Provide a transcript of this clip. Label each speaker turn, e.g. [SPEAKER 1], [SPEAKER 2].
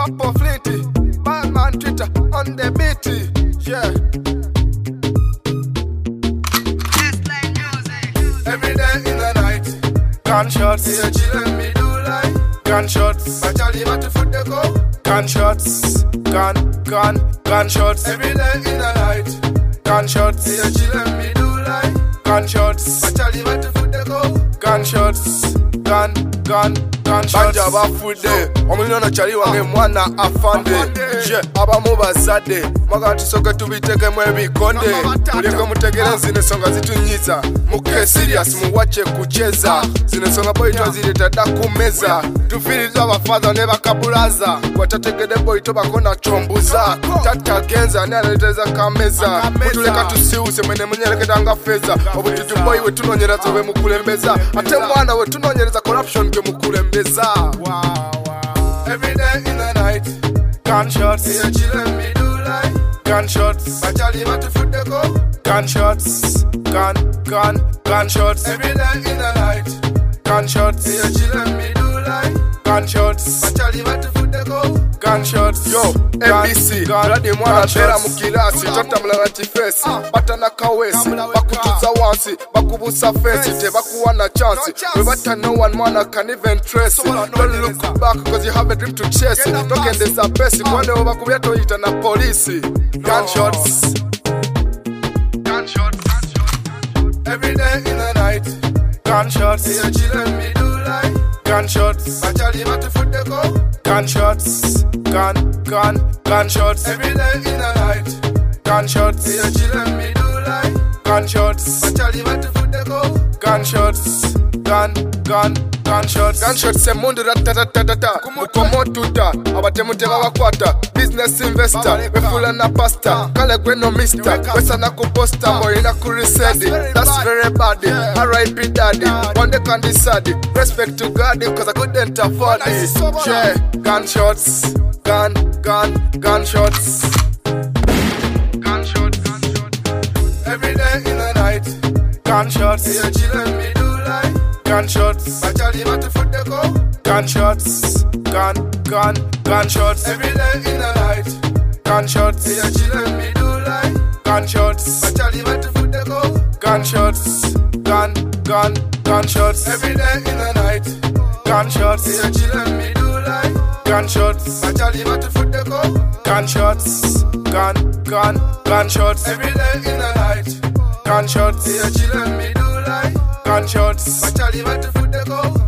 [SPEAKER 1] Papa Flinty, bad man Twitter on the beat. Yeah. Every day in the night, gunshots. Yeah, chillin' me do like gunshots. I tell you what to foot the go. Gunshots, gunshots. Every day in the night, gunshots. Yeah, chillin' me do like gunshots. I tell you what to foot the go. Gunshots, gunshots. Banja bafude, omulino chali wange mwana afande. Je, abamu bazadde, mwagala tusooke tubitekemu ebikonde. Muleke mutegere zino ensonga zitunyiza. Muke serious muwache kucheza. Zino ensonga boy twazireta dda ku meza. Tufiriza abafaza ne bakabulaza. Watategede boy tobakona chombuza. Tata genza ne aleteza kameza. Mutuleka tusiuse mwene munyeleketa nga feza. Obututu boy we tunonyereza we mukulembeza. Ate mwana we tunonyereza corruption ke mukulembeza. Wow. Every day in the night, gunshots. Yeah, chillin' me do like gunshots. I tell you what to foot the go. Gunshots, gunshots. Every day in the night, gunshots. Yeah, chillin' me do like gunshots. I tell you what to foot the go. Gunshots. Yo, MBC, radi mwana tera mukilasi. Tota mlala tifesi, bata na kawesi. Bakutuza wansi, bakubusa fesi. Te bakuwa na chansi, webata no one mwana can even trace it. Don't look back cause you have a dream to chase it. Tokendeza besi, kwane obakubya toyita na polisi. Gunshots. Every day in the night, gunshots. Yeah, chillin' me do like gunshots. I tell you what to foot the go. Gunshots, gunshots. Every day in the night, gunshots. Yeah, chillin' me do like gunshots. I tell you what to foot the go. Gunshots, gunshots. Gunshots emundu ratatatatata. Mukomotuta, abatemute babakwata. Business investor, wefula na pasta. Kale gweno mister, wesa na kuposta. Moina kurisedi, that's very bad. R.I.P. daddy, one day can decide. Respect to God, cause I couldn't afford it. Yeah, gunshots, gunshots. Every day in the night, gunshots. Yeah, chillin' me do like gunshots. I tell you what to foot the go. Gunshots, gunshots. Every day in the night, gunshots. Yeah, chillin' me do like gunshots. I tell you what to foot the go. Gunshots, gunshots. Every day in the night, gunshots. Yeah, chillin' me do like gunshots. I tell you what to foot the go. Gunshots, gunshots. Every day in the night, gunshots. Yeah, chillin' me do like gunshots. I tell you what to foot the go.